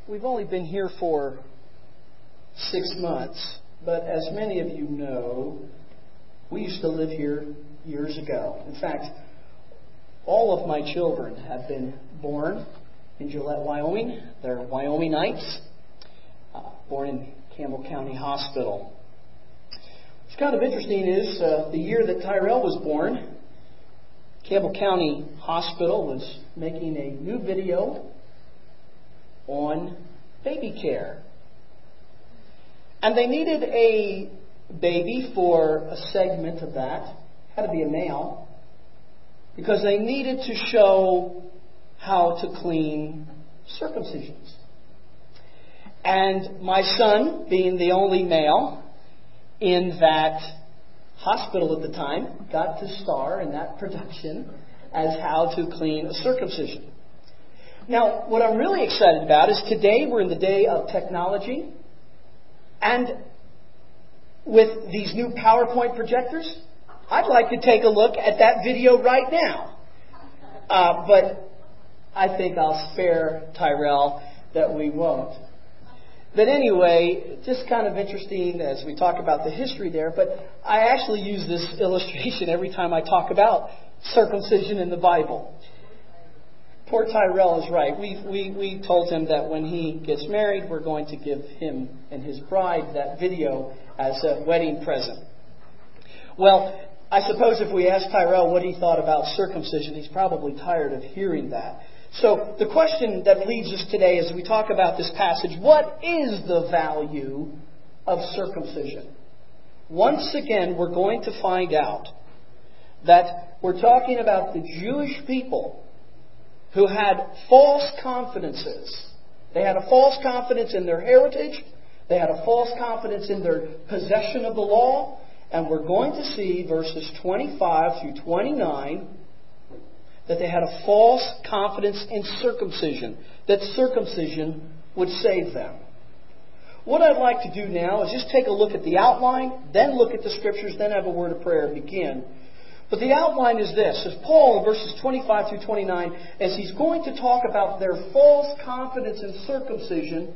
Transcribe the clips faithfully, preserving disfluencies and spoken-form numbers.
we've only been here for six months, but as many of you know, we used to live here years ago. In fact, all of my children have been born in Gillette, Wyoming. They're Wyomingites, uh, born in Campbell County Hospital. What's kind of interesting is uh, the year that Tyrell was born, Campbell County Hospital was making a new video on baby care. And they needed a baby for a segment of that. Had to be a male. Because they needed to show how to clean circumcisions. And my son, being the only male in that hospital at the time, got to star in that production as how to clean a circumcision. Now, what I'm really excited about is today we're in the day of technology. And with these new PowerPoint projectors, I'd like to take a look at that video right now. Uh, but I think I'll spare Tyrell that we won't. But anyway, just kind of interesting as we talk about the history there. But I actually use this illustration every time I talk about circumcision in the Bible. Poor Tyrell is right. We, we, we told him that when he gets married, we're going to give him and his bride that video as a wedding present. Well, I suppose if we asked Tyrell what he thought about circumcision, he's probably tired of hearing that. So the question that leads us today as we talk about this passage, what is the value of circumcision? Once again, we're going to find out that we're talking about the Jewish people who had false confidences. They had a false confidence in their heritage. They had a false confidence in their possession of the law. And we're going to see verses twenty-five through twenty-nine that they had a false confidence in circumcision, that circumcision would save them. What I'd like to do now is just take a look at the outline, then look at the Scriptures, then have a word of prayer and begin. But the outline is this. As Paul in verses twenty-five through twenty-nine, as he's going to talk about their false confidence in circumcision,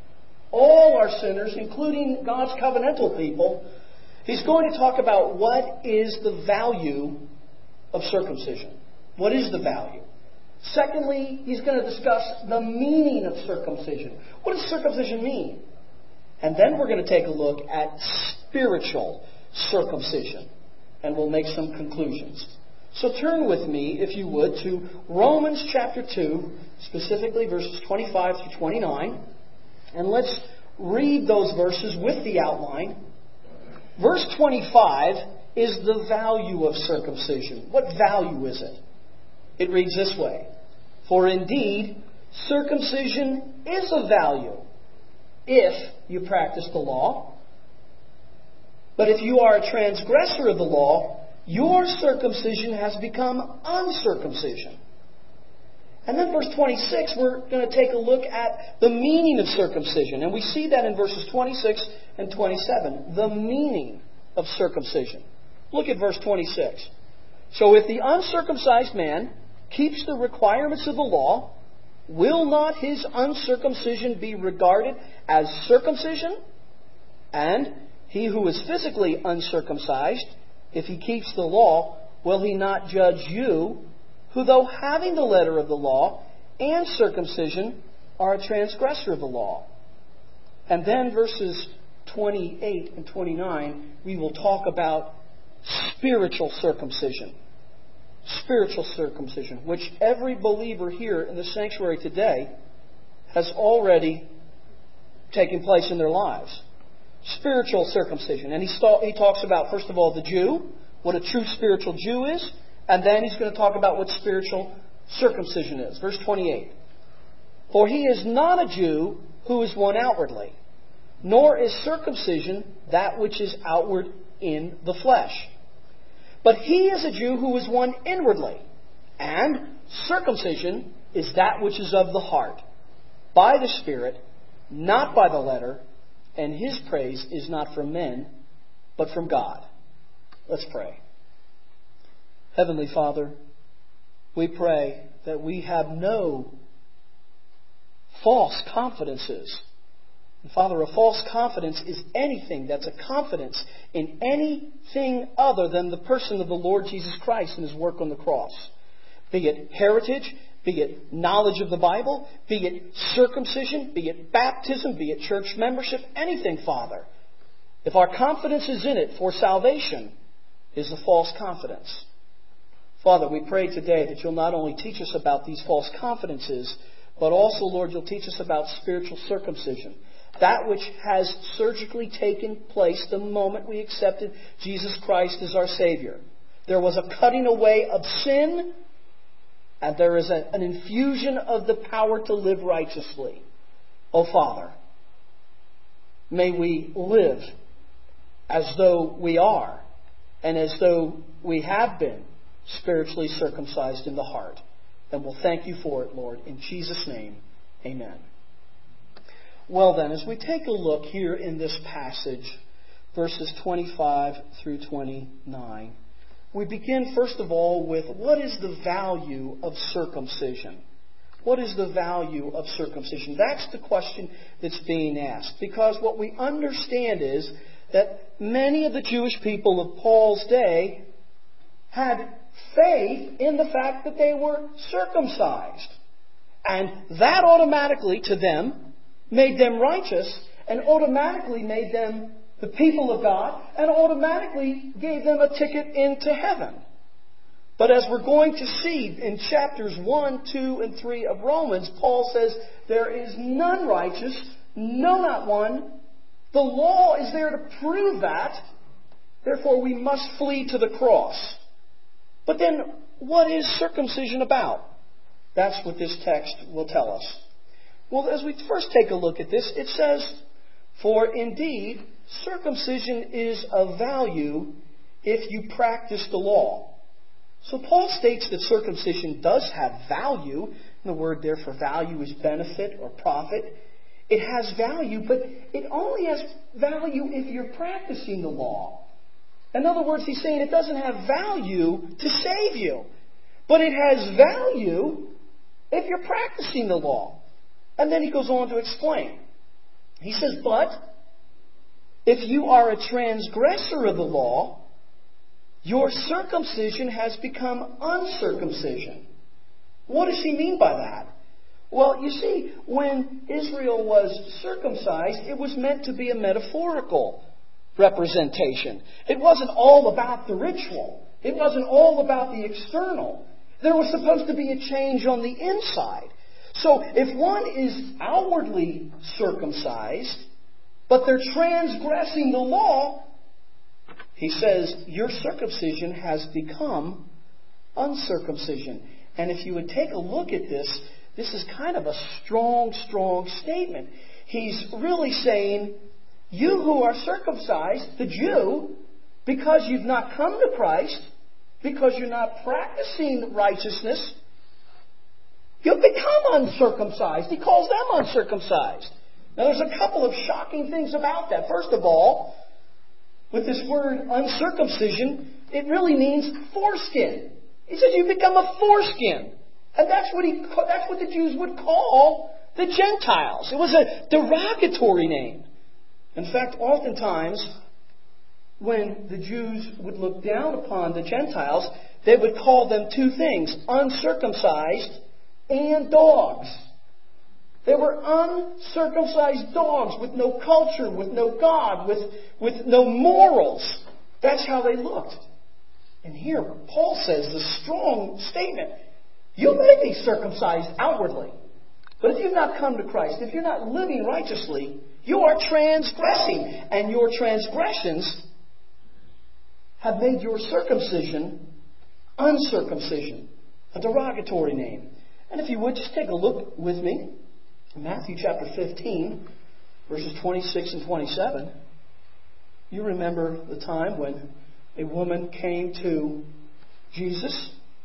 all are sinners, including God's covenantal people, he's going to talk about what is the value of circumcision. What is the value? Secondly, he's going to discuss the meaning of circumcision. What does circumcision mean? And then we're going to take a look at spiritual circumcision. And we'll make some conclusions. So turn with me, if you would, to Romans chapter two, specifically verses twenty-five through twenty-nine. And let's read those verses with the outline. Verse twenty-five is the value of circumcision. What value is it? It reads this way. For indeed, circumcision is of value if you practice the law. But if you are a transgressor of the law, your circumcision has become uncircumcision. And then verse twenty-six, we're going to take a look at the meaning of circumcision. And we see that in verses twenty-six and twenty-seven. The meaning of circumcision. Look at verse twenty-six. So if the uncircumcised man keeps the requirements of the law, will not his uncircumcision be regarded as circumcision? And he who is physically uncircumcised, if he keeps the law, will he not judge you, who though having the letter of the law and circumcision are a transgressor of the law? And then verses twenty-eight and twenty-nine, we will talk about spiritual circumcision. Spiritual circumcision, which every believer here in the sanctuary today has already taken place in their lives. Spiritual circumcision. And he, st- he talks about, first of all, the Jew, what a true spiritual Jew is, and then he's going to talk about what spiritual circumcision is. Verse twenty-eight. For he is not a Jew who is one outwardly, nor is circumcision that which is outward in the flesh. But he is a Jew who is one inwardly, and circumcision is that which is of the heart, by the Spirit, not by the letter, and his praise is not from men, but from God. Let's pray. Heavenly Father, we pray that we have no false confidences. And Father, a false confidence is anything that's a confidence in anything other than the person of the Lord Jesus Christ and His work on the cross. Be it heritage, be it knowledge of the Bible, be it circumcision, be it baptism, be it church membership, anything, Father. If our confidence is in it for salvation, is a false confidence. Father, we pray today that You'll not only teach us about these false confidences, but also, Lord, You'll teach us about spiritual circumcision. That which has surgically taken place the moment we accepted Jesus Christ as our Savior. There was a cutting away of sin, and there is a, an infusion of the power to live righteously. Oh, Father, may we live as though we are, and as though we have been spiritually circumcised in the heart. And we'll thank You for it, Lord. In Jesus' name, amen. Well then, as we take a look here in this passage, verses twenty-five through twenty-nine, we begin first of all with what is the value of circumcision? What is the value of circumcision? That's the question that's being asked. Because what we understand is that many of the Jewish people of Paul's day had faith in the fact that they were circumcised. And that automatically, to them, made them righteous, and automatically made them the people of God, and automatically gave them a ticket into heaven. But as we're going to see in chapters one, two, and three of Romans, Paul says, there is none righteous, no, not one. The law is there to prove that. Therefore, we must flee to the cross. But then, what is circumcision about? That's what this text will tell us. Well, as we first take a look at this, it says, for indeed, circumcision is of value if you practice the law. So Paul states that circumcision does have value. And the word there for value is benefit or profit. It has value, but it only has value if you're practicing the law. In other words, he's saying it doesn't have value to save you. But it has value if you're practicing the law. And then he goes on to explain. He says, but if you are a transgressor of the law, your circumcision has become uncircumcision. What does he mean by that? Well, you see, when Israel was circumcised, it was meant to be a metaphorical representation. It wasn't all about the ritual. It wasn't all about the external. There was supposed to be a change on the inside. So if one is outwardly circumcised, but they're transgressing the law, he says, your circumcision has become uncircumcision. And if you would take a look at this, this is kind of a strong, strong statement. He's really saying, you who are circumcised, the Jew, because you've not come to Christ, because you're not practicing righteousness, you'll become uncircumcised. He calls them uncircumcised. Now there's a couple of shocking things about that. First of all, with this word uncircumcision, it really means foreskin. He says you become a foreskin. And that's what he that's what the Jews would call the Gentiles. It was a derogatory name. In fact, oftentimes, when the Jews would look down upon the Gentiles, they would call them two things, uncircumcised and dogs. They were uncircumcised dogs with no culture, with no God, with, with no morals. That's how they looked. And here, Paul says the strong statement, you may be circumcised outwardly, but if you've not come to Christ, if you're not living righteously, you are transgressing, and your transgressions have made your circumcision uncircumcision, a derogatory name. And if you would, just take a look with me. Matthew chapter fifteen, verses twenty-six and twenty-seven. You remember the time when a woman came to Jesus,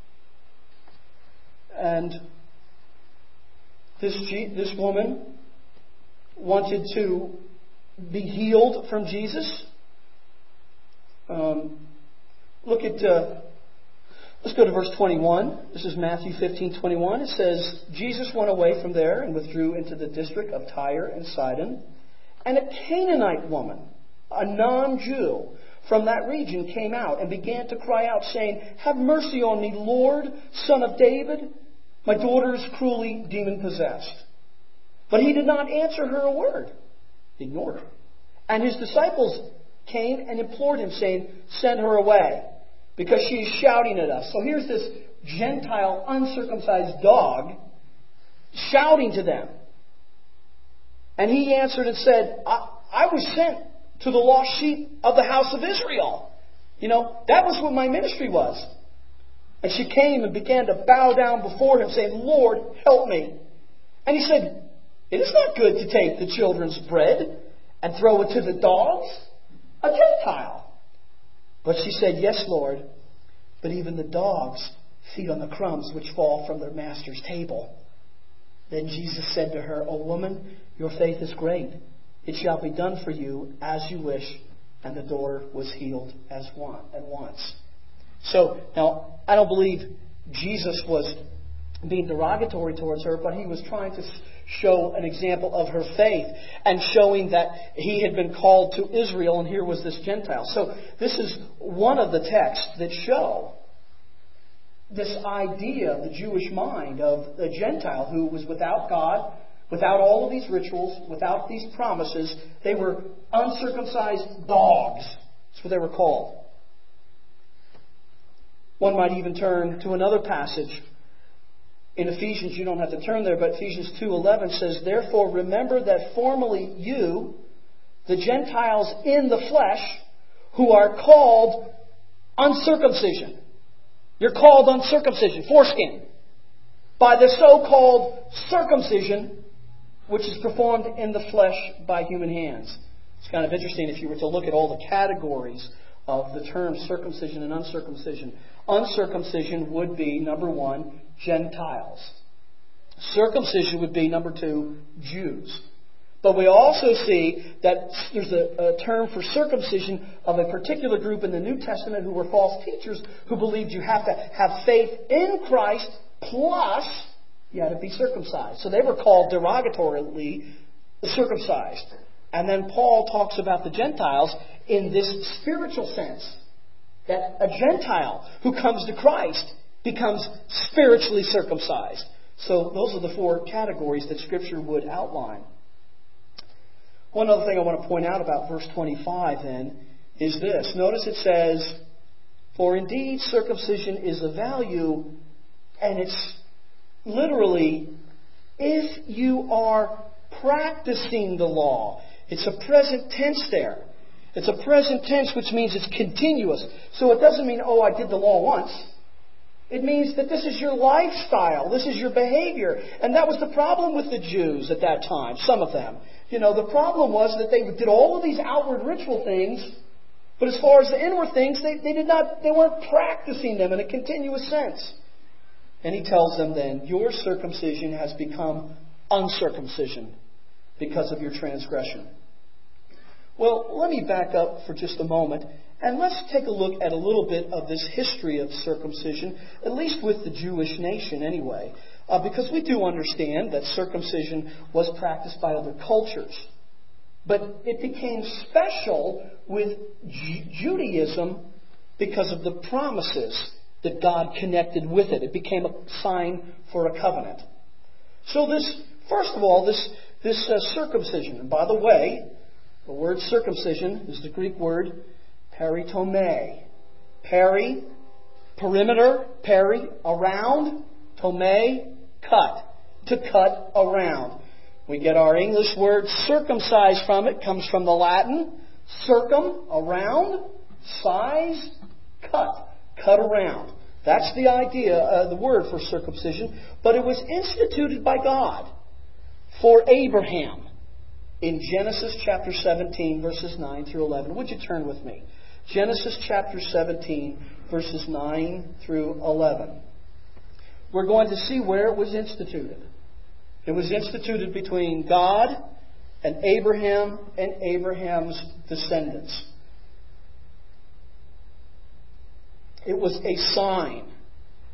and this, this woman wanted to be healed from Jesus. Um, look at uh, Let's go to verse twenty-one. This is Matthew fifteen twenty-one. It says, Jesus went away from there and withdrew into the district of Tyre and Sidon. And a Canaanite woman, a non-Jew from that region, came out and began to cry out, saying, Have mercy on me, Lord, Son of David. My daughter is cruelly demon-possessed. But he did not answer her a word. He ignored her. And his disciples came and implored him, saying, Send her away, because she is shouting at us. So here's this Gentile, uncircumcised dog shouting to them. And he answered and said, I, I was sent to the lost sheep of the house of Israel. You know, that was what my ministry was. And she came and began to bow down before him, saying, Lord, help me. And he said, It is not good to take the children's bread and throw it to the dogs. A Gentile. But she said, Yes, Lord, but even the dogs feed on the crumbs which fall from their master's table. Then Jesus said to her, O woman, your faith is great. It shall be done for you as you wish. And the daughter was healed as one at once. So, now, I don't believe Jesus was being derogatory towards her, but he was trying to show an example of her faith and showing that he had been called to Israel, and here was this Gentile. So this is one of the texts that show this idea of the Jewish mind of a Gentile who was without God, without all of these rituals, without these promises. They were uncircumcised dogs. That's what they were called. One might even turn to another passage in Ephesians. You don't have to turn there, but Ephesians two eleven says, Therefore remember that formerly you, the Gentiles in the flesh, who are called uncircumcision. You're called uncircumcision, foreskin, by the so-called circumcision which is performed in the flesh by human hands. It's kind of interesting if you were to look at all the categories of the terms circumcision and uncircumcision. Uncircumcision would be, number one, Gentiles. Circumcision would be, number two, Jews. But we also see that there's a, a term for circumcision of a particular group in the New Testament who were false teachers who believed you have to have faith in Christ plus you had to be circumcised. So they were called derogatorily circumcised. And then Paul talks about the Gentiles in this spiritual sense. That a Gentile who comes to Christ becomes spiritually circumcised. So those are the four categories that Scripture would outline. One other thing I want to point out about verse twenty-five then is this. Notice it says, For indeed circumcision is of value, and it's literally, if you are practicing the law. It's a present tense there. It's a present tense, which means it's continuous. So it doesn't mean, oh, I did the law once. It means that this is your lifestyle. This is your behavior. And that was the problem with the Jews at that time, some of them. You know, the problem was that they did all of these outward ritual things, but as far as the inward things, they, they did not, they weren't practicing them in a continuous sense. And he tells them then, your circumcision has become uncircumcision because of your transgression. Well, let me back up for just a moment, and let's take a look at a little bit of this history of circumcision, at least with the Jewish nation anyway, uh, because we do understand that circumcision was practiced by other cultures. But it became special with Ju- Judaism because of the promises that God connected with it. It became a sign for a covenant. So this, first of all, this, this uh, circumcision, and by the way, the word circumcision is the Greek word peritome. Peri, perimeter, peri, around, tome, cut. To cut around. We get our English word circumcise from it. Comes from the Latin circum, around, size, cut. Cut around. That's the idea, uh, the word for circumcision. But it was instituted by God for Abraham. In Genesis chapter seventeen, verses nine through eleven. Would you turn with me? Genesis chapter seventeen, verses nine through eleven. We're going to see where it was instituted. It was instituted between God and Abraham and Abraham's descendants. It was a sign.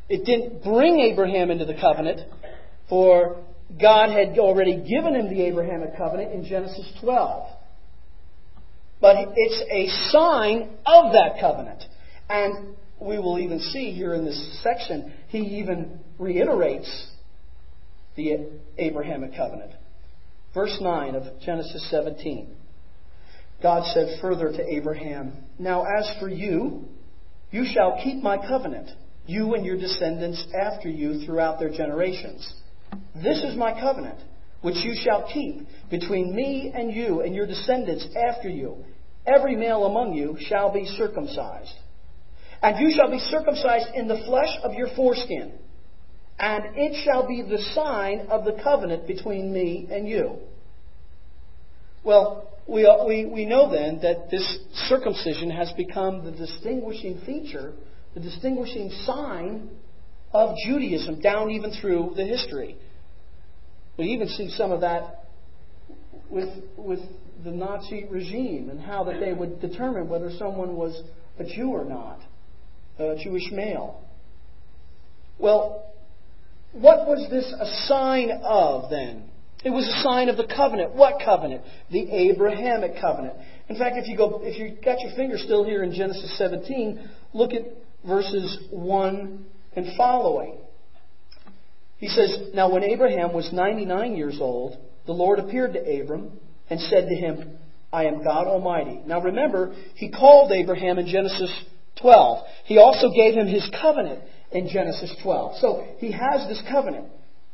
It didn't bring Abraham into the covenant, for God had already given him the Abrahamic covenant in Genesis twelve. But it's a sign of that covenant. And we will even see here in this section, he even reiterates the Abrahamic covenant. Verse nine of Genesis seventeen. God said further to Abraham, "Now as for you, you shall keep my covenant, you and your descendants after you throughout their generations. This is my covenant, which you shall keep between me and you and your descendants after you. Every male among you shall be circumcised. And you shall be circumcised in the flesh of your foreskin. And it shall be the sign of the covenant between me and you." Well, we, we, we know then that this circumcision has become the distinguishing feature, the distinguishing sign of Judaism down even through the history. We even see some of that with, with the Nazi regime and how that they would determine whether someone was a Jew or not, a Jewish male. Well, what was this a sign of then? It was a sign of the covenant. What covenant? The Abrahamic covenant. In fact, if you go, if you got your finger still here in Genesis seventeen, look at verses one and following. He says, "Now when Abraham was ninety-nine years old, the Lord appeared to Abram and said to him, 'I am God Almighty.'" Now remember, he called Abraham in Genesis twelve. He also gave him his covenant in Genesis twelve. So he has this covenant.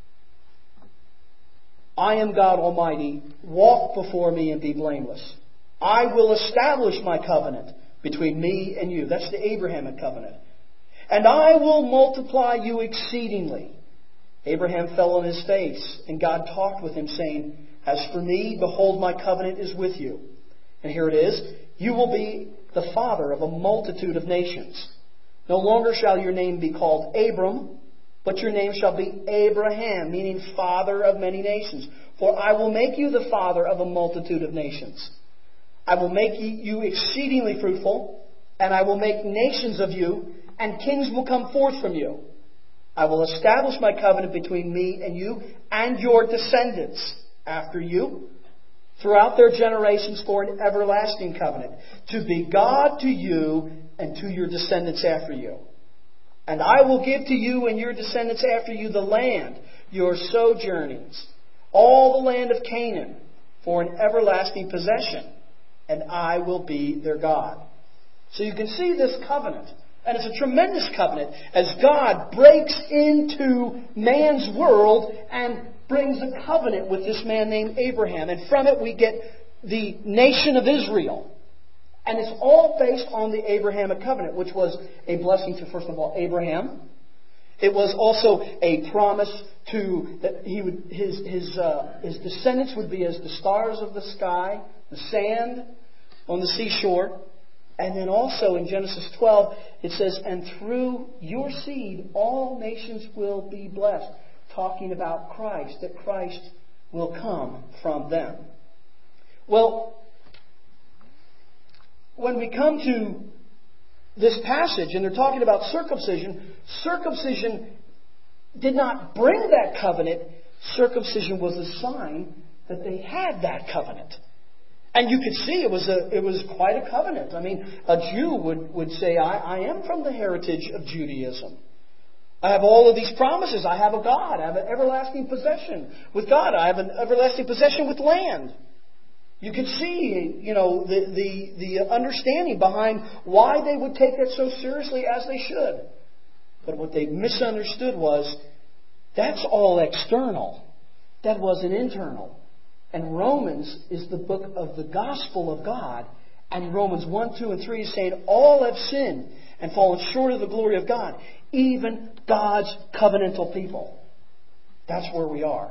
"I am God Almighty. Walk before me and be blameless. I will establish my covenant between me and you." That's the Abrahamic covenant. "And I will multiply you exceedingly." Abraham fell on his face, and God talked with him, saying, "As for me, behold, my covenant is with you." And here it is, "You will be the father of a multitude of nations. No longer shall your name be called Abram, but your name shall be Abraham," meaning father of many nations. "For I will make you the father of a multitude of nations. I will make you exceedingly fruitful, and I will make nations of you, and kings will come forth from you. I will establish my covenant between me and you and your descendants after you throughout their generations for an everlasting covenant, to be God to you and to your descendants after you. And I will give to you and your descendants after you the land, your sojournings, all the land of Canaan, for an everlasting possession, and I will be their God." So you can see this covenant. And it's a tremendous covenant as God breaks into man's world and brings a covenant with this man named Abraham. And from it we get the nation of Israel. And it's all based on the Abrahamic covenant, which was a blessing to, first of all, Abraham. It was also a promise to that he would his his uh, his descendants would be as the stars of the sky, the sand on the seashore. And then also in Genesis twelve, it says, "And through your seed all nations will be blessed," talking about Christ, that Christ will come from them. Well, when we come to this passage, and they're talking about circumcision, circumcision did not bring that covenant. Circumcision was a sign that they had that covenant. And you could see it was a it was quite a covenant. I mean, a Jew would, would say, I, I am from the heritage of Judaism. I have all of these promises. I have a God. I have an everlasting possession with God. I have an everlasting possession with land. You could see, you know, the, the, the understanding behind why they would take that so seriously as they should. But what they misunderstood was, that's all external. That wasn't internal. And Romans is the book of the gospel of God. And Romans one, two, and three is saying all have sinned and fallen short of the glory of God. Even God's covenantal people. That's where we are.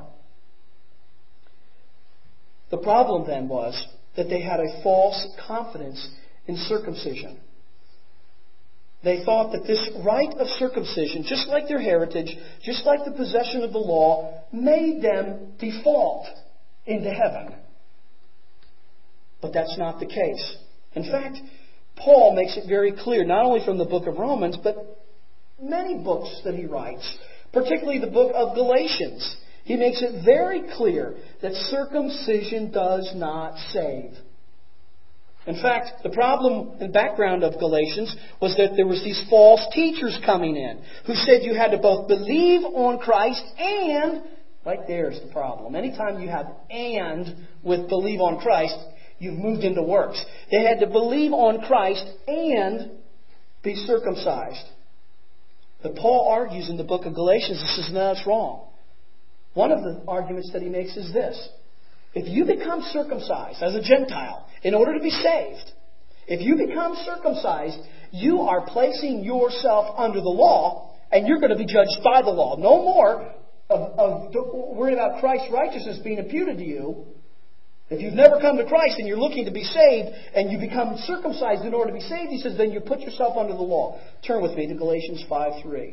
The problem then was that they had a false confidence in circumcision. They thought that this rite of circumcision, just like their heritage, just like the possession of the law, made them default into heaven. But that's not the case. In fact, Paul makes it very clear, not only from the book of Romans, but many books that he writes, particularly the book of Galatians, he makes it very clear that circumcision does not save. In fact, the problem and background of Galatians was that there was these false teachers coming in who said you had to both believe on Christ and, right there's the problem. Anytime you have and with believe on Christ, you've moved into works. They had to believe on Christ and be circumcised. But Paul argues in the book of Galatians, he says, no, that's wrong. One of the arguments that he makes is this. If you become circumcised as a Gentile in order to be saved, if you become circumcised, you are placing yourself under the law and you're going to be judged by the law. No more of, of worrying about Christ's righteousness being imputed to you. If you've never come to Christ and you're looking to be saved and you become circumcised in order to be saved, he says, then you put yourself under the law. Turn with me to Galatians five three.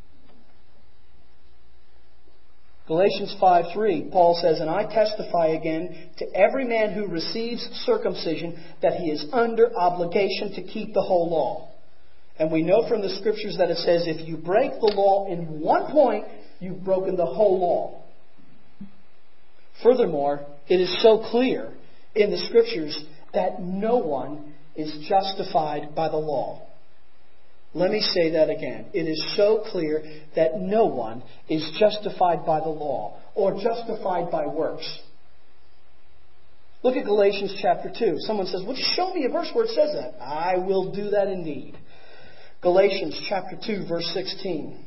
Galatians five three, Paul says, and I testify again to every man who receives circumcision that he is under obligation to keep the whole law. And we know from the Scriptures that it says if you break the law in one point, you've broken the whole law. Furthermore, it is so clear in the Scriptures that no one is justified by the law. Let me say that again. It is so clear that no one is justified by the law or justified by works. Look at Galatians chapter two. Someone says, well, just show me a verse where it says that. I will do that indeed. Galatians chapter two, verse sixteen.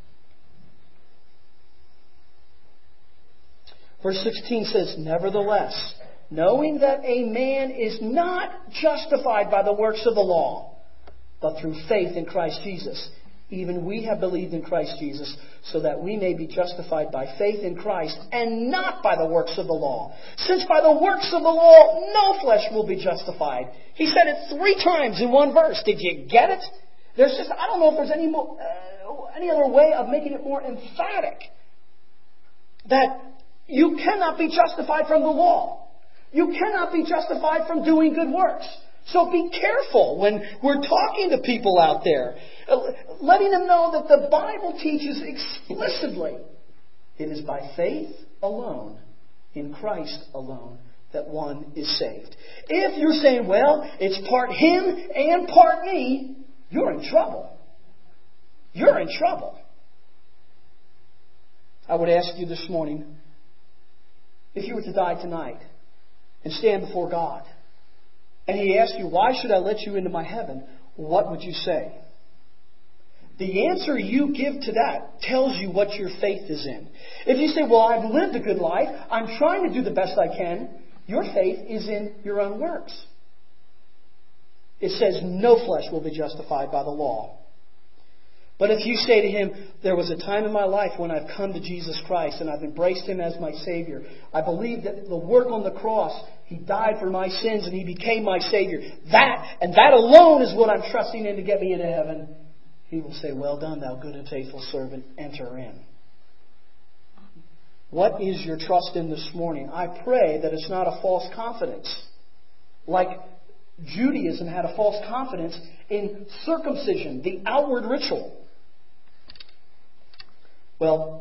Verse sixteen says, nevertheless, knowing that a man is not justified by the works of the law, but through faith in Christ Jesus, even we have believed in Christ Jesus, so that we may be justified by faith in Christ and not by the works of the law. Since by the works of the law, no flesh will be justified. He said it three times in one verse. Did you get it? There's just, I don't know if there's any more, uh, any other way of making it more emphatic that you cannot be justified from the law. You cannot be justified from doing good works. So be careful when we're talking to people out there, letting them know that the Bible teaches explicitly it is by faith alone, in Christ alone, that one is saved. If you're saying, well, it's part him and part me, you're in trouble. You're in trouble. I would ask you this morning, if you were to die tonight and stand before God, and He asked you, why should I let you into my heaven? What would you say? The answer you give to that tells you what your faith is in. If you say, well, I've lived a good life, I'm trying to do the best I can, your faith is in your own works. It says no flesh will be justified by the law. But if you say to him, there was a time in my life when I've come to Jesus Christ and I've embraced Him as my Savior. I believe that the work on the cross, He died for my sins and He became my Savior. That, and that alone is what I'm trusting in to get me into heaven. He will say, well done, thou good and faithful servant, enter in. What is your trust in this morning? I pray that it's not a false confidence. Like Judaism had a false confidence in circumcision, the outward ritual. Well,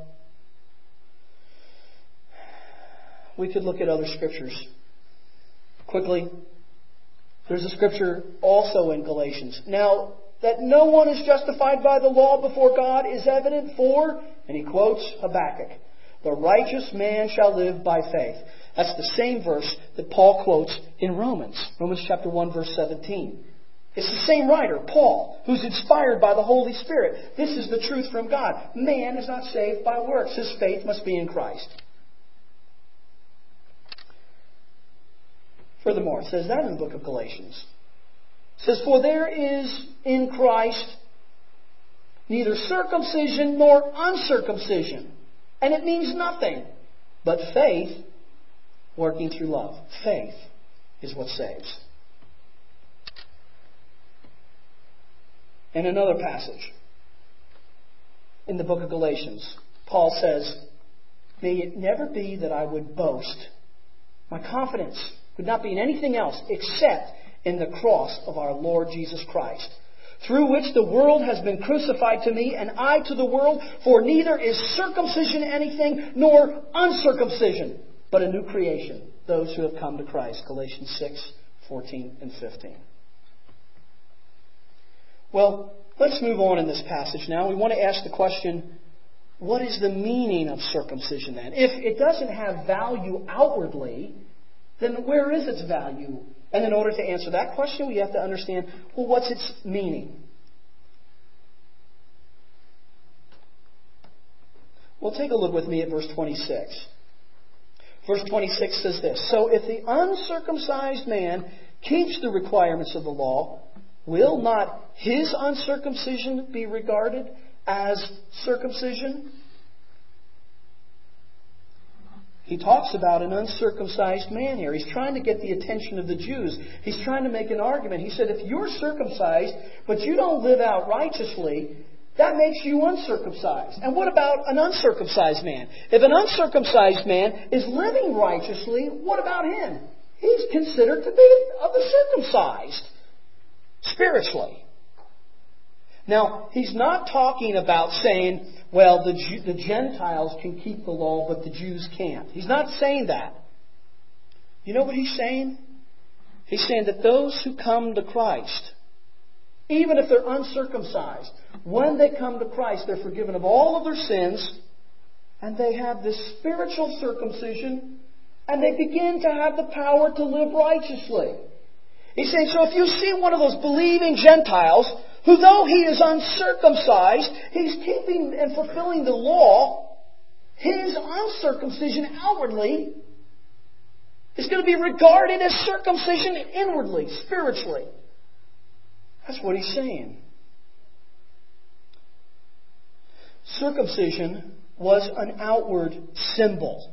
we could look at other scriptures. Quickly, there's a scripture also in Galatians. Now, that no one is justified by the law before God is evident for, and he quotes Habakkuk, the righteous man shall live by faith. That's the same verse that Paul quotes in Romans. Romans chapter one, verse seventeen. It's the same writer, Paul, who's inspired by the Holy Spirit. This is the truth from God. Man is not saved by works. His faith must be in Christ. Furthermore, it says that in the book of Galatians. It says, for there is in Christ neither circumcision nor uncircumcision. And it means nothing but faith working through love. Faith is what saves. In another passage, in the book of Galatians, Paul says, may it never be that I would boast. My confidence would not be in anything else except in the cross of our Lord Jesus Christ, through which the world has been crucified to me, and I to the world. For neither is circumcision anything, nor uncircumcision, but a new creation, those who have come to Christ. Galatians six, fourteen and fifteen. Well, let's move on in this passage now. We want to ask the question, what is the meaning of circumcision then? If it doesn't have value outwardly, then where is its value? And in order to answer that question, we have to understand, well, what's its meaning? Well, take a look with me at verse twenty-six. Verse twenty-six says this, So if the uncircumcised man keeps the requirements of the law, will not his uncircumcision be regarded as circumcision? He talks about an uncircumcised man here. He's trying to get the attention of the Jews. He's trying to make an argument. He said, if you're circumcised, but you don't live out righteously, that makes you uncircumcised. And what about an uncircumcised man? If an uncircumcised man is living righteously, what about him? He's considered to be of the circumcised, spiritually. Now, he's not talking about saying, well, the, the Gentiles can keep the law, but the Jews can't. He's not saying that. You know what he's saying? He's saying that those who come to Christ, even if they're uncircumcised, when they come to Christ, they're forgiven of all of their sins, and they have this spiritual circumcision, and they begin to have the power to live righteously. He's saying, so if you see one of those believing Gentiles, who though he is uncircumcised, he's keeping and fulfilling the law, his uncircumcision outwardly is going to be regarded as circumcision inwardly, spiritually. That's what he's saying. Circumcision was an outward symbol.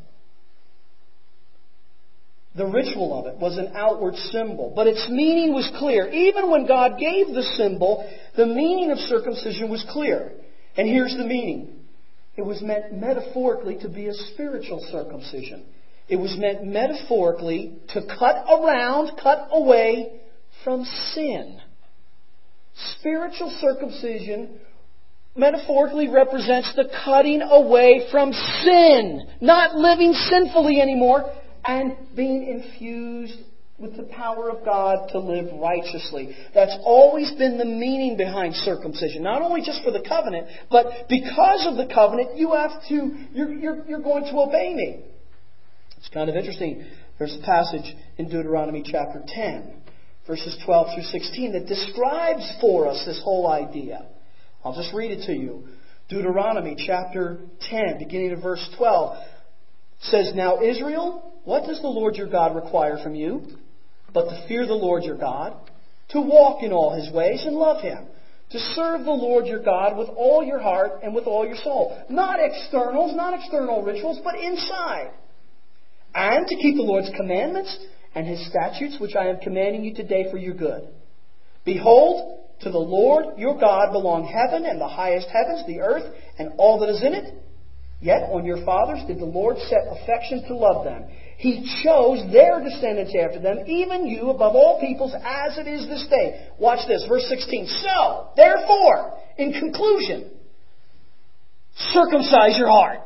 The ritual of it was an outward symbol, but its meaning was clear. Even when God gave the symbol, the meaning of circumcision was clear. And here's the meaning. It was meant metaphorically to be a spiritual circumcision. It was meant metaphorically to cut around, cut away from sin. Spiritual circumcision metaphorically represents the cutting away from sin, not living sinfully anymore, and being infused with the power of God to live righteously. That's always been the meaning behind circumcision. Not only just for the covenant, but because of the covenant, you have to, you're, you're, you're going to obey me. It's kind of interesting. There's a passage in Deuteronomy chapter ten, verses twelve through sixteen, that describes for us this whole idea. I'll just read it to you. Deuteronomy chapter ten, beginning of verse twelve, says, Now Israel, what does the Lord your God require from you? But to fear the Lord your God, to walk in all His ways and love Him, to serve the Lord your God with all your heart and with all your soul. Not externals, not external rituals, but inside. And to keep the Lord's commandments and His statutes, which I am commanding you today for your good. Behold, to the Lord your God belong heaven and the highest heavens, the earth, and all that is in it. Yet on your fathers did the Lord set affection to love them. He chose their descendants after them, even you above all peoples, as it is this day. Watch this, verse sixteen. So, therefore, in conclusion, circumcise your heart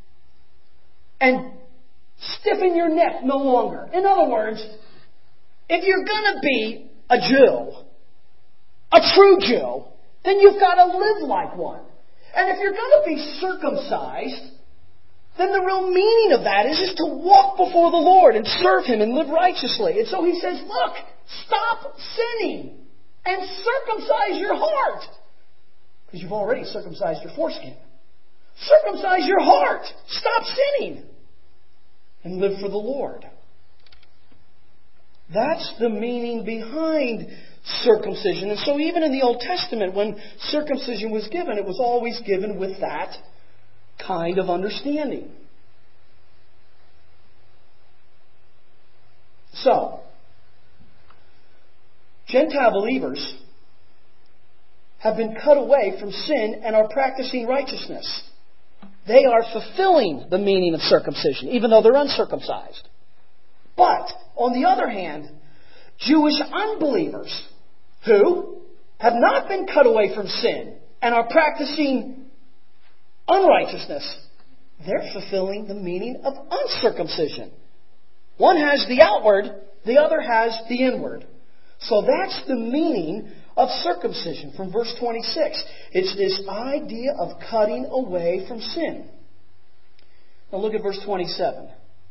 and stiffen your neck no longer. In other words, if you're going to be a Jew, a true Jew, then you've got to live like one. And if you're going to be circumcised, then the real meaning of that is, is to walk before the Lord and serve Him and live righteously. And so He says, look, stop sinning and circumcise your heart. Because you've already circumcised your foreskin. Circumcise your heart. Stop sinning. And live for the Lord. That's the meaning behind circumcision. And so even in the Old Testament, when circumcision was given, it was always given with that kind of understanding. So, Gentile believers have been cut away from sin and are practicing righteousness. They are fulfilling the meaning of circumcision, even though they're uncircumcised. But, on the other hand, Jewish unbelievers who have not been cut away from sin and are practicing unrighteousness, they're fulfilling the meaning of uncircumcision. One has the outward, the other has the inward. So that's the meaning of circumcision from verse twenty-six. It's this idea of cutting away from sin. Now look at verse twenty-seven.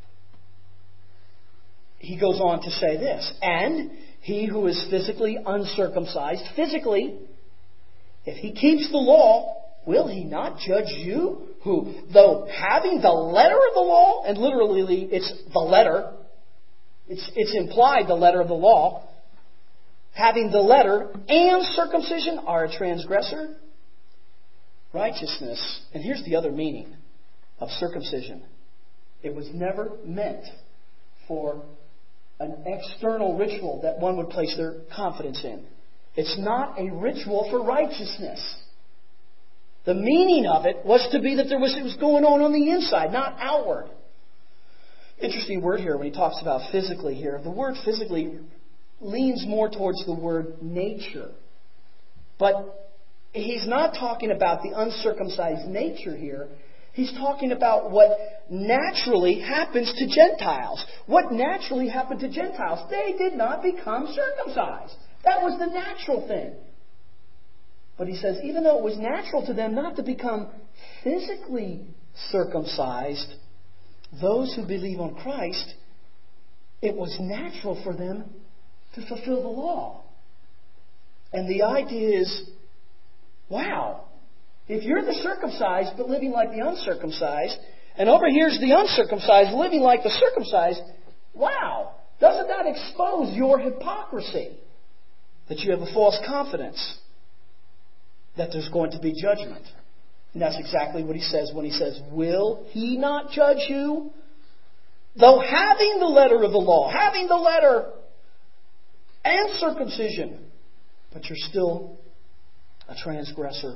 He goes on to say this, and he who is physically uncircumcised, physically, if he keeps the law, will he not judge you, who, though having the letter of the law, and literally it's the letter, it's, it's implied the letter of the law, having the letter and circumcision are a transgressor? Righteousness, and here's the other meaning of circumcision. It was never meant for an external ritual that one would place their confidence in. It's not a ritual for righteousness. The meaning of it was to be that there was it was going on on the inside, not outward. Interesting word here when he talks about physically here. The word physically leans more towards the word nature. But he's not talking about the uncircumcised nature here. He's talking about what naturally happens to Gentiles. What naturally happened to Gentiles? They did not become circumcised. That was the natural thing. But he says, even though it was natural to them not to become physically circumcised, those who believe on Christ, it was natural for them to fulfill the law. And the idea is, wow, if you're the circumcised but living like the uncircumcised, and over here's the uncircumcised living like the circumcised, wow, doesn't that expose your hypocrisy? That you have a false confidence that there's going to be judgment. And that's exactly what he says when he says, will he not judge you? Though having the letter of the law, having the letter and circumcision, but you're still a transgressor.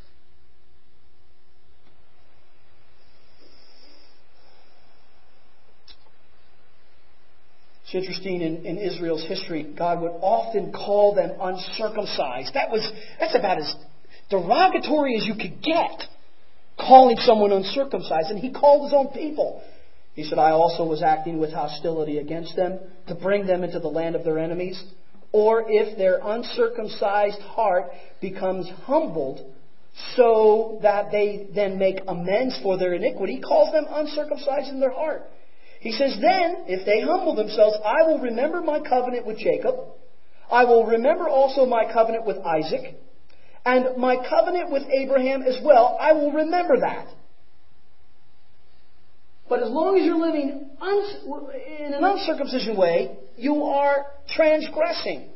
It's interesting, in, in Israel's history, God would often call them uncircumcised. That was that's about as derogatory as you could get, calling someone uncircumcised. And he called his own people. He said, I also was acting with hostility against them to bring them into the land of their enemies. Or if their uncircumcised heart becomes humbled so that they then make amends for their iniquity, he calls them uncircumcised in their heart. He says, then, if they humble themselves, I will remember my covenant with Jacob. I will remember also my covenant with Isaac. And my covenant with Abraham as well. I will remember that. But as long as you're living un- in an uncircumcision way, you are transgressing.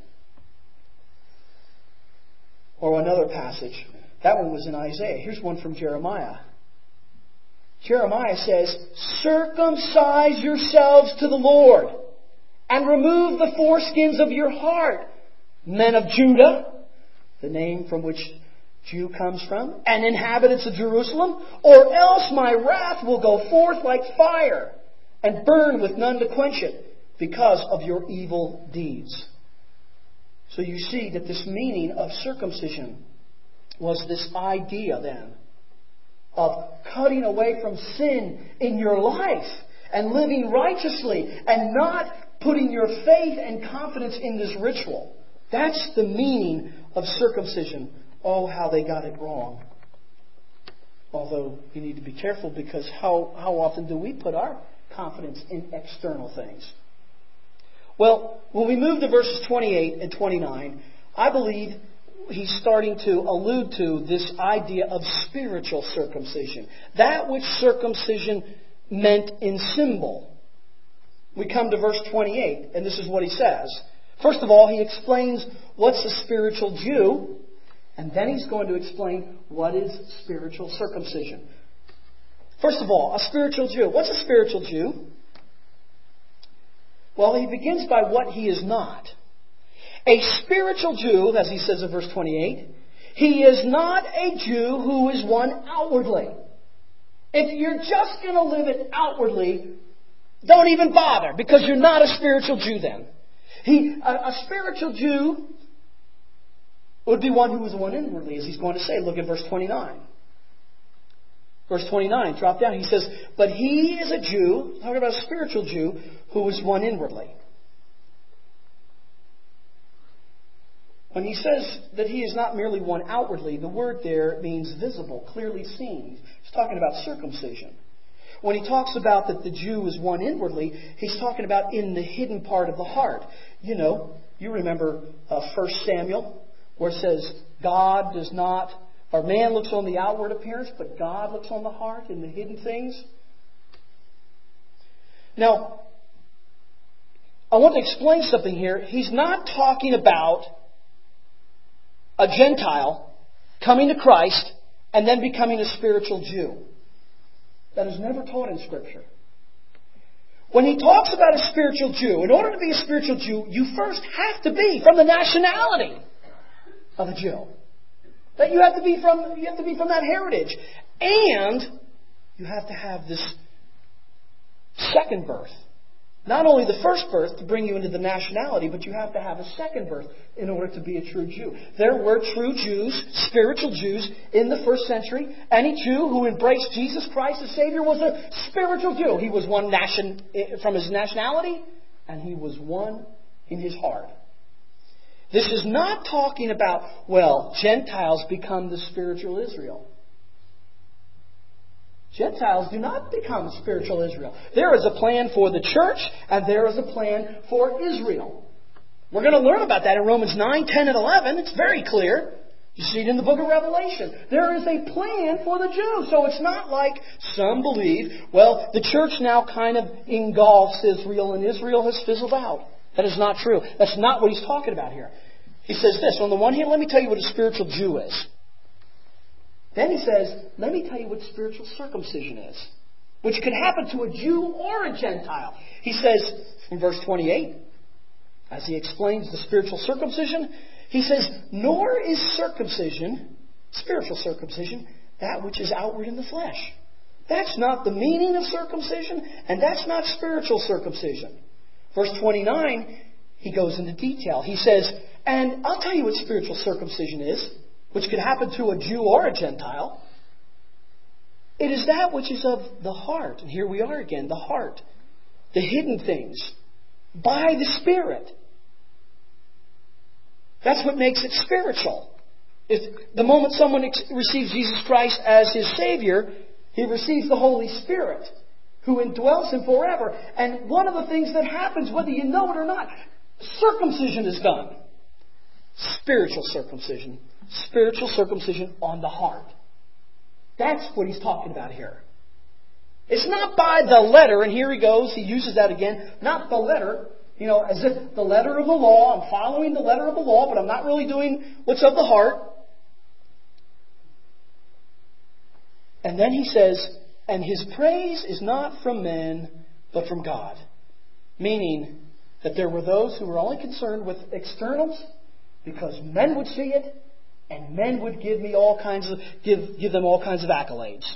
Or another passage. That one was in Isaiah. Here's one from Jeremiah. Jeremiah says, circumcise yourselves to the Lord and remove the foreskins of your heart, men of Judah, the name from which Jew comes from, and inhabitants of Jerusalem, or else my wrath will go forth like fire and burn with none to quench it because of your evil deeds. So you see that this meaning of circumcision was this idea then of cutting away from sin in your life and living righteously and not putting your faith and confidence in this ritual. That's the meaning of circumcision. Oh, how they got it wrong. Although you need to be careful, because how, how often do we put our confidence in external things? Well, when we move to verses twenty-eight and twenty-nine, I believe he's starting to allude to this idea of spiritual circumcision. That which circumcision meant in symbol. We come to verse twenty-eight, and this is what he says. First of all, he explains what's a spiritual Jew, and then he's going to explain what is spiritual circumcision. First of all, a spiritual Jew. What's a spiritual Jew? Well, he begins by what he is not. A spiritual Jew, as he says in verse twenty-eight, he is not a Jew who is one outwardly. If you're just going to live it outwardly, don't even bother, because you're not a spiritual Jew then. He, a, a spiritual Jew It would be one who was one inwardly, as he's going to say. Look at verse twenty-nine. Verse twenty-nine, drop down. He says, but he is a Jew, talking about a spiritual Jew, who was one inwardly. When he says that he is not merely one outwardly, the word there means visible, clearly seen. He's talking about circumcision. When he talks about that the Jew is one inwardly, he's talking about in the hidden part of the heart. You know, you remember uh, First Samuel, where it says, God does not, or man looks on the outward appearance, but God looks on the heart and the hidden things. Now, I want to explain something here. He's not talking about a Gentile coming to Christ and then becoming a spiritual Jew. That is never taught in Scripture. When he talks about a spiritual Jew, in order to be a spiritual Jew, you first have to be from the nationality of a Jew. That you have to be from you have to be from that heritage. And you have to have this second birth. Not only the first birth to bring you into the nationality, but you have to have a second birth in order to be a true Jew. There were true Jews, spiritual Jews, in the first century. Any Jew who embraced Jesus Christ as Savior was a spiritual Jew. He was one nation from his nationality, and he was one in his heart. This is not talking about, well, Gentiles become the spiritual Israel. Gentiles do not become spiritual Israel. There is a plan for the church, and there is a plan for Israel. We're going to learn about that in Romans nine, ten, and eleven. It's very clear. You see it in the book of Revelation. There is a plan for the Jews. So it's not like some believe, well, the church now kind of engulfs Israel, and Israel has fizzled out. That is not true. That's not what he's talking about here. He says this, on the one hand, let me tell you what a spiritual Jew is. Then he says, let me tell you what spiritual circumcision is, which could happen to a Jew or a Gentile. He says in verse twenty-eight, as he explains the spiritual circumcision, he says, nor is circumcision, spiritual circumcision, that which is outward in the flesh. That's not the meaning of circumcision, and that's not spiritual circumcision. Verse twenty-nine, he goes into detail. He says, and I'll tell you what spiritual circumcision is, which could happen to a Jew or a Gentile. It is that which is of the heart. And here we are again, the heart. The hidden things. By the Spirit. That's what makes it spiritual. If the moment someone ex- receives Jesus Christ as his Savior, he receives the Holy Spirit, who indwells him forever. And one of the things that happens, whether you know it or not, circumcision is done. Spiritual circumcision. Spiritual circumcision on the heart. That's what he's talking about here. It's not by the letter, and here he goes, he uses that again, not the letter, you know, as if the letter of the law, I'm following the letter of the law, but I'm not really doing what's of the heart. And then he says, and his praise is not from men, but from God. Meaning that there were those who were only concerned with externals, because men would see it, and men would give me all kinds of give give them all kinds of accolades.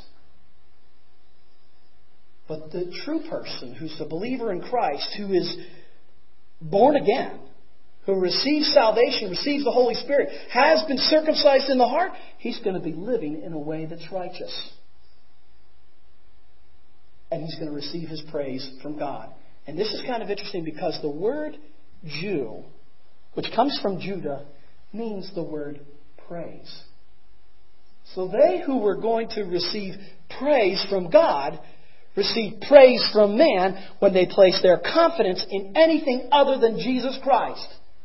But the true person, who's a believer in Christ, who is born again, who receives salvation, receives the Holy Spirit, has been circumcised in the heart, he's going to be living in a way that's righteous. And he's going to receive his praise from God. And this is kind of interesting because the word Jew, which comes from Judah, means the word praise. So they who were going to receive praise from God receive praise from man when they place their confidence in anything other than Jesus Christ.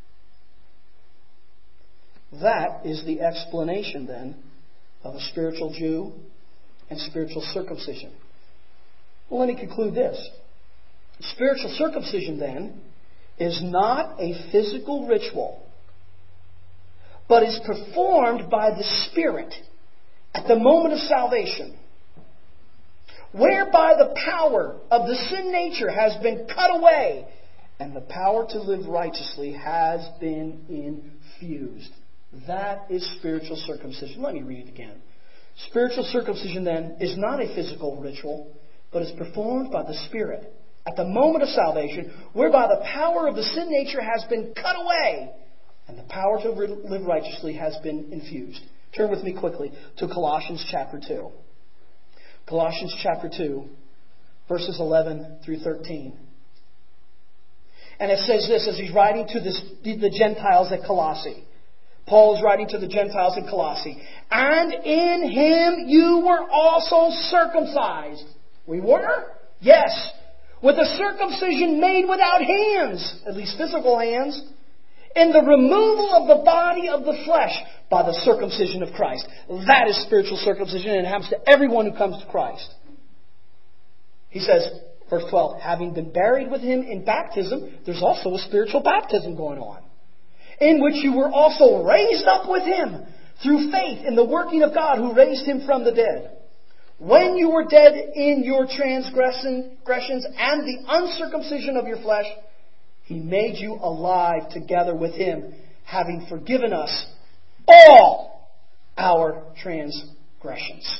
That is the explanation then of a spiritual Jew and spiritual circumcision. Well, let me conclude this. Spiritual circumcision then is not a physical ritual, but is performed by the Spirit at the moment of salvation, whereby the power of the sin nature has been cut away and the power to live righteously has been infused. That is spiritual circumcision. Let me read it again. Spiritual circumcision then is not a physical ritual, but is performed by the Spirit at the moment of salvation, whereby the power of the sin nature has been cut away And the power to live righteously has been infused. Turn with me quickly to Colossians chapter two. Colossians chapter two, verses eleven through thirteen. And it says this as he's writing to this, the Gentiles at Colossae. Paul is writing to the Gentiles in Colossae. And in him you were also circumcised. We were? Yes. With a circumcision made without hands, at least physical hands, in the removal of the body of the flesh by the circumcision of Christ. That is spiritual circumcision, and it happens to everyone who comes to Christ. He says, verse twelve, having been buried with him in baptism, there's also a spiritual baptism going on, in which you were also raised up with him through faith in the working of God who raised him from the dead. When you were dead in your transgressions and the uncircumcision of your flesh, He made you alive together with Him, having forgiven us all our transgressions.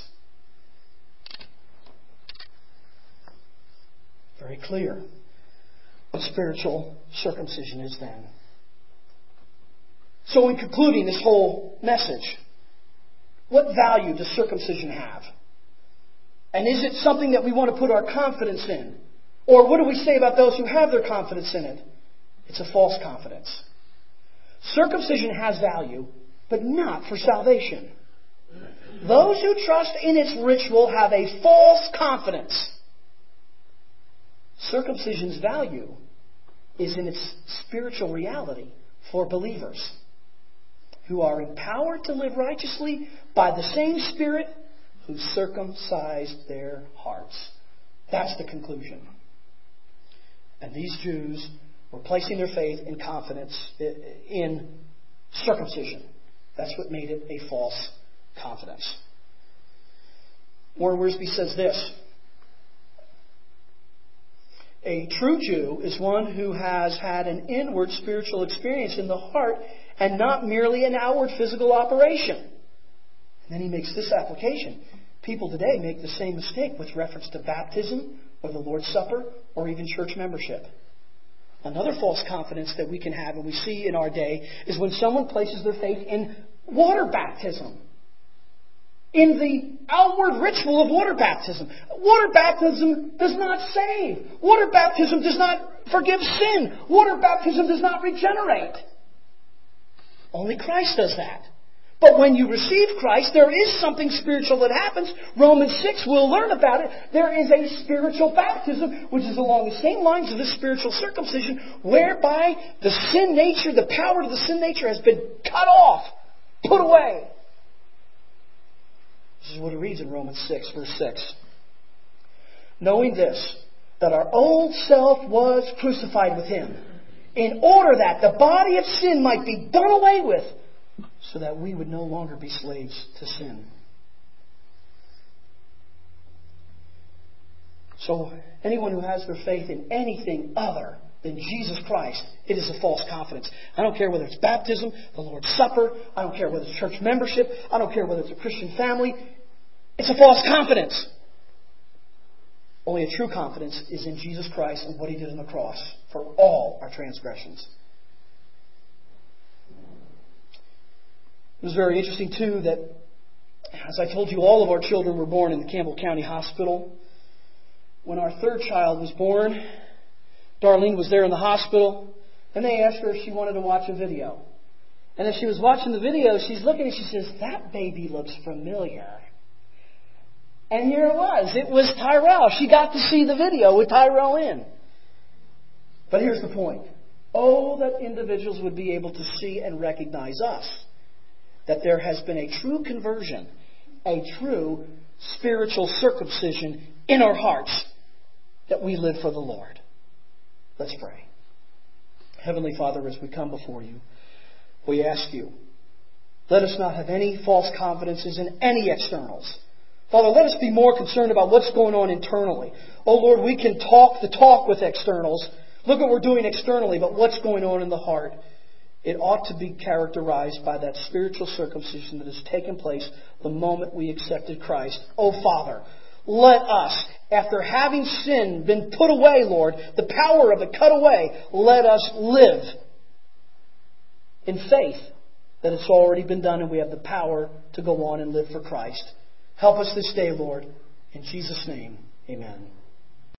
Very clear what spiritual circumcision is then. So in concluding this whole message, what value does circumcision have? And is it something that we want to put our confidence in? Or what do we say about those who have their confidence in it? It's a false confidence. Circumcision has value, but not for salvation. Those who trust in its ritual have a false confidence. Circumcision's value is in its spiritual reality for believers who are empowered to live righteously by the same Spirit who circumcised their hearts. That's the conclusion. And these Jews were placing their faith and confidence in circumcision. That's what made it a false confidence. Warren Wiersbe says this: a true Jew is one who has had an inward spiritual experience in the heart and not merely an outward physical operation. And then he makes this application. People today make the same mistake with reference to baptism or the Lord's Supper or even church membership. Another false confidence that we can have and we see in our day is when someone places their faith in water baptism. In the outward ritual of water baptism. Water baptism does not save. Water baptism does not forgive sin. Water baptism does not regenerate. Only Christ does that. But when you receive Christ, there is something spiritual that happens. Romans six, we'll learn about it. There is a spiritual baptism, which is along the same lines of this spiritual circumcision, whereby the sin nature, the power of the sin nature has been cut off, put away. This is what it reads in Romans six, verse six. Knowing this, that our old self was crucified with Him, in order that the body of sin might be done away with, so that we would no longer be slaves to sin. So anyone who has their faith in anything other than Jesus Christ, it is a false confidence. I don't care whether it's baptism, the Lord's Supper, I don't care whether it's church membership, I don't care whether it's a Christian family. It's a false confidence. Only a true confidence is in Jesus Christ and what He did on the cross for all our transgressions. It was very interesting, too, that, as I told you, all of our children were born in the Campbell County Hospital. When our third child was born, Darlene was there in the hospital, and they asked her if she wanted to watch a video. And as she was watching the video, she's looking and she says, "That baby looks familiar." And here it was. It was Tyrell. She got to see the video with Tyrell in. But here's the point. Oh, that individuals would be able to see and recognize us. That there has been a true conversion, a true spiritual circumcision in our hearts, that we live for the Lord. Let's pray. Heavenly Father, as we come before You, we ask You, let us not have any false confidences in any externals. Father, let us be more concerned about what's going on internally. Oh Lord, we can talk the talk with externals. Look what we're doing externally, but what's going on in the heart? It ought to be characterized by that spiritual circumcision that has taken place the moment we accepted Christ. Oh Father, let us, after having sin been put away, Lord, the power of it cut away, let us live in faith that it's already been done and we have the power to go on and live for Christ. Help us this day, Lord. In Jesus' name, amen.